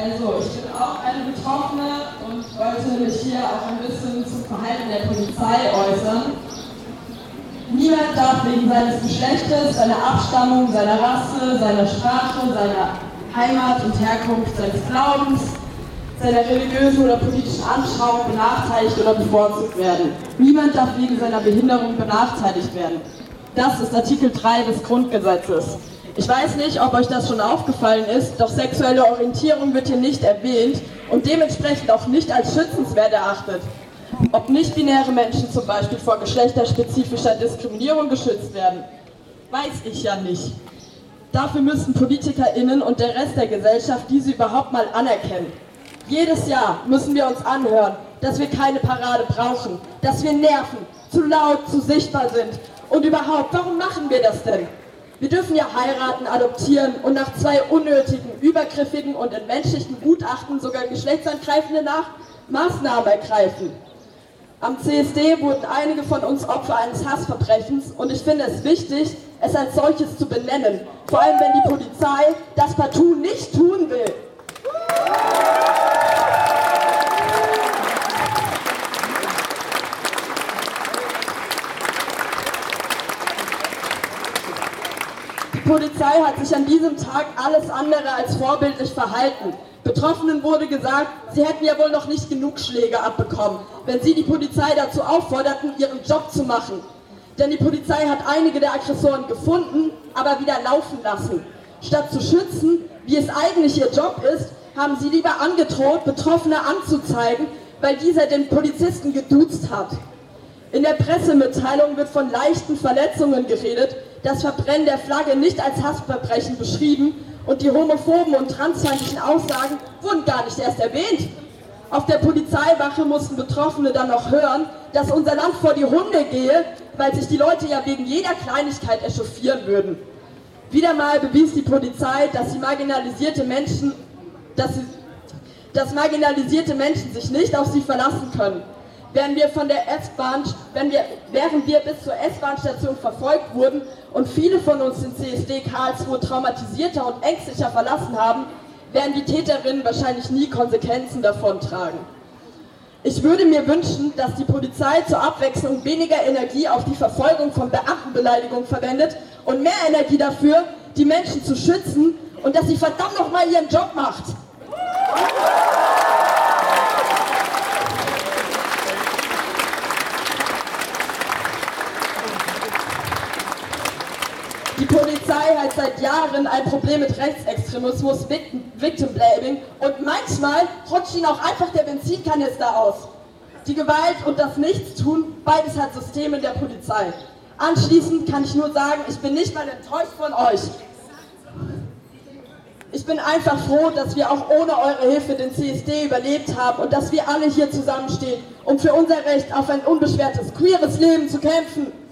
Also ich bin auch eine Betroffene und wollte mich hier auch ein bisschen zum Verhalten der Polizei äußern. Niemand darf wegen seines Geschlechtes, seiner Abstammung, seiner Rasse, seiner Sprache, seiner Heimat und Herkunft, seines Glaubens, seiner religiösen oder politischen Anschauung benachteiligt oder bevorzugt werden. Niemand darf wegen seiner Behinderung benachteiligt werden. Das ist Artikel 3 des Grundgesetzes. Ich weiß nicht, ob euch das schon aufgefallen ist, doch sexuelle Orientierung wird hier nicht erwähnt und dementsprechend auch nicht als schützenswert erachtet. Ob nicht-binäre Menschen zum Beispiel vor geschlechterspezifischer Diskriminierung geschützt werden, weiß ich ja nicht. Dafür müssen PolitikerInnen und der Rest der Gesellschaft diese überhaupt mal anerkennen. Jedes Jahr müssen wir uns anhören, dass wir keine Parade brauchen, dass wir nerven, zu laut, zu sichtbar sind. Und überhaupt, warum machen wir das denn? Wir dürfen ja heiraten, adoptieren und nach 2 unnötigen, übergriffigen und entmenschlichten Gutachten sogar geschlechtsangreifende Maßnahmen ergreifen. Am CSD wurden einige von uns Opfer eines Hassverbrechens und ich finde es wichtig, es als solches zu benennen, vor allem wenn die Polizei das partout nicht tun will. Die Polizei hat sich an diesem Tag alles andere als vorbildlich verhalten. Betroffenen wurde gesagt, sie hätten ja wohl noch nicht genug Schläge abbekommen, wenn sie die Polizei dazu aufforderten, ihren Job zu machen. Denn die Polizei hat einige der Aggressoren gefunden, aber wieder laufen lassen. Statt zu schützen, wie es eigentlich ihr Job ist, haben sie lieber angedroht, Betroffene anzuzeigen, weil dieser den Polizisten geduzt hat. In der Pressemitteilung wird von leichten Verletzungen geredet, das Verbrennen der Flagge nicht als Hassverbrechen beschrieben und die homophoben und transfeindlichen Aussagen wurden gar nicht erst erwähnt. Auf der Polizeiwache mussten Betroffene dann noch hören, dass unser Land vor die Hunde gehe, weil sich die Leute ja wegen jeder Kleinigkeit echauffieren würden. Wieder mal bewies die Polizei, dass marginalisierte Menschen sich nicht auf sie verlassen können. Während wir bis zur S-Bahn-Station verfolgt wurden und viele von uns den CSD Karlsruhe traumatisierter und ängstlicher verlassen haben, werden die Täterinnen wahrscheinlich nie Konsequenzen davontragen. Ich würde mir wünschen, dass die Polizei zur Abwechslung weniger Energie auf die Verfolgung von Beamtenbeleidigung verwendet und mehr Energie dafür, die Menschen zu schützen und dass sie verdammt nochmal ihren Job macht. Die Polizei hat seit Jahren ein Problem mit Rechtsextremismus, Victim Blaming und manchmal rutscht ihnen auch einfach der Benzinkanister aus. Die Gewalt und das Nichtstun, beides hat System in der Polizei. Anschließend kann ich nur sagen, ich bin nicht mal enttäuscht von euch. Ich bin einfach froh, dass wir auch ohne eure Hilfe den CSD überlebt haben und dass wir alle hier zusammenstehen, um für unser Recht auf ein unbeschwertes, queeres Leben zu kämpfen.